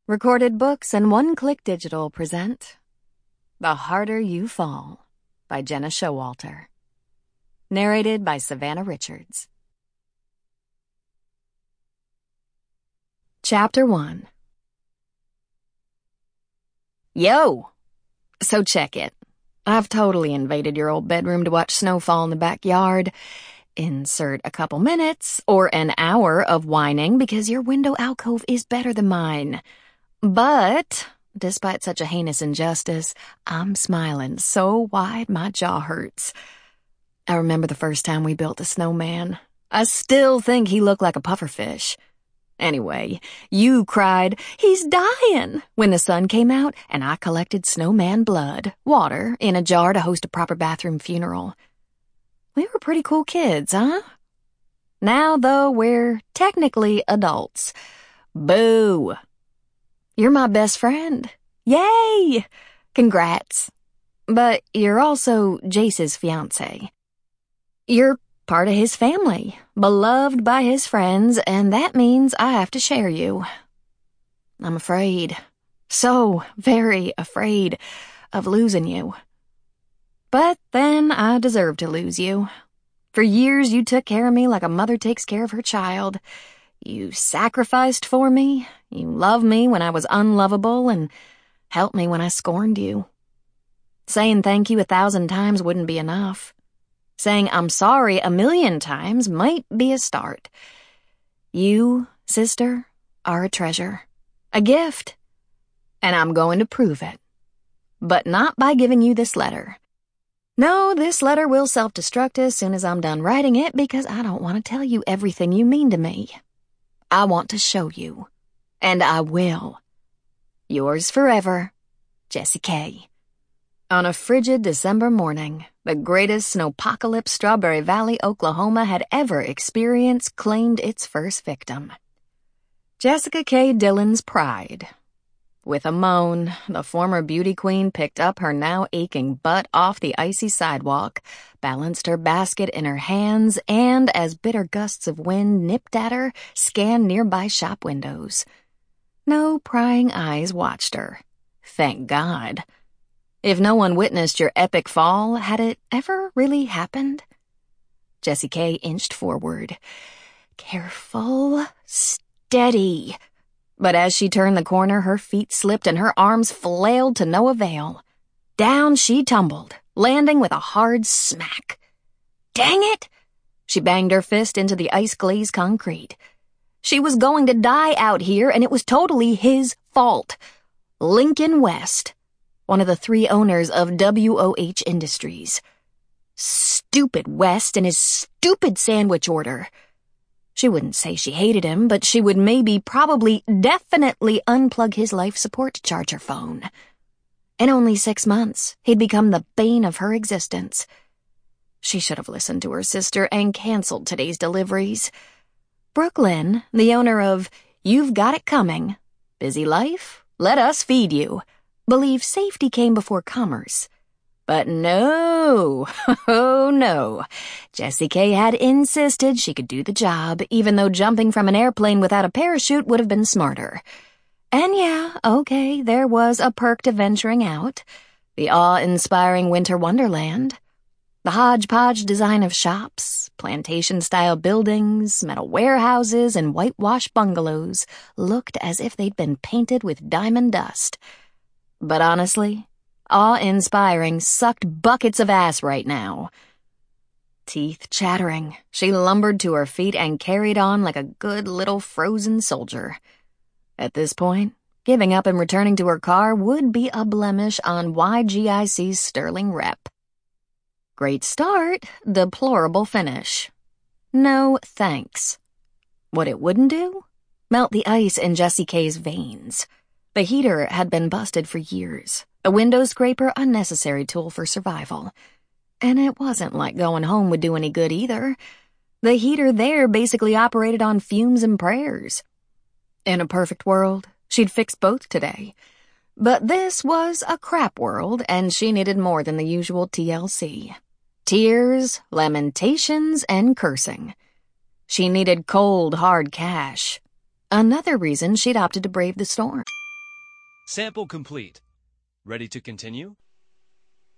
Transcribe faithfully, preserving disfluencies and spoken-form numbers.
Recorded Books and One Click Digital present The Harder You Fall by Jenna Showalter. Narrated by Savannah Richards. Chapter one. Yo! So check it. I've totally invaded your old bedroom to watch snowfall in the backyard. Insert a couple minutes or an hour of whining because your window alcove is better than mine. But, despite such a heinous injustice, I'm smiling so wide my jaw hurts. I remember the first time we built a snowman. I still think he looked like a pufferfish. Anyway, you cried, "He's dying," when the sun came out, and I collected snowman blood, water, in a jar to host a proper bathroom funeral. We were pretty cool kids, huh? Now, though, we're technically adults. Boo! You're my best friend. Yay! Congrats. But you're also Jace's fiancé. You're part of his family, beloved by his friends, and that means I have to share you. I'm afraid, so very afraid of losing you. But then I deserve to lose you. For years you took care of me like a mother takes care of her child. You sacrificed for me, you loved me when I was unlovable, and helped me when I scorned you. Saying thank you a thousand times wouldn't be enough. Saying I'm sorry a million times might be a start. You, sister, are a treasure, a gift, and I'm going to prove it. But not by giving you this letter. No, this letter will self-destruct as soon as I'm done writing it because I don't want to tell you everything you mean to me. I want to show you. And I will. Yours forever, Jessie K. On a frigid December morning, the greatest snowpocalypse Strawberry Valley, Oklahoma had ever experienced claimed its first victim. Jessica K. Dillon's pride. With a moan, the former beauty queen picked up her now aching butt off the icy sidewalk, balanced her basket in her hands, and, as bitter gusts of wind nipped at her, scanned nearby shop windows. No prying eyes watched her. Thank God. If no one witnessed your epic fall, had it ever really happened? Jessie K. inched forward. Careful, steady. But as she turned the corner, her feet slipped and her arms flailed to no avail. Down she tumbled, landing with a hard smack. Dang it! She banged her fist into the ice-glazed concrete. She was going to die out here, and it was totally his fault. Lincoln West, one of the three owners of W O H Industries. Stupid West and his stupid sandwich order. She wouldn't say she hated him, but she would maybe, probably, definitely unplug his life support charger phone. In only six months, he'd become the bane of her existence. She should have listened to her sister and canceled today's deliveries. Brooklyn, the owner of You've Got It Coming, busy life, let us feed you, believed safety came before commerce. But no, oh no, Jessie K. had insisted she could do the job, even though jumping from an airplane without a parachute would have been smarter. And yeah, okay, there was a perk to venturing out. The awe-inspiring winter wonderland. The hodgepodge design of shops, plantation-style buildings, metal warehouses, and whitewashed bungalows looked as if they'd been painted with diamond dust. But honestly, awe-inspiring sucked buckets of ass right now. Teeth chattering, she lumbered to her feet and carried on like a good little frozen soldier. At this point, giving up and returning to her car would be a blemish on Y G I C's sterling rep. Great start, deplorable finish. No thanks. What it wouldn't do? Melt the ice in Jessie K.'s veins. The heater had been busted for years. A window scraper, a necessary tool for survival. And it wasn't like going home would do any good either. The heater there basically operated on fumes and prayers. In a perfect world, she'd fix both today. But this was a crap world, and she needed more than the usual T L C. Tears, lamentations, and cursing. She needed cold, hard cash. Another reason she'd opted to brave the storm. Sample complete. Ready to continue?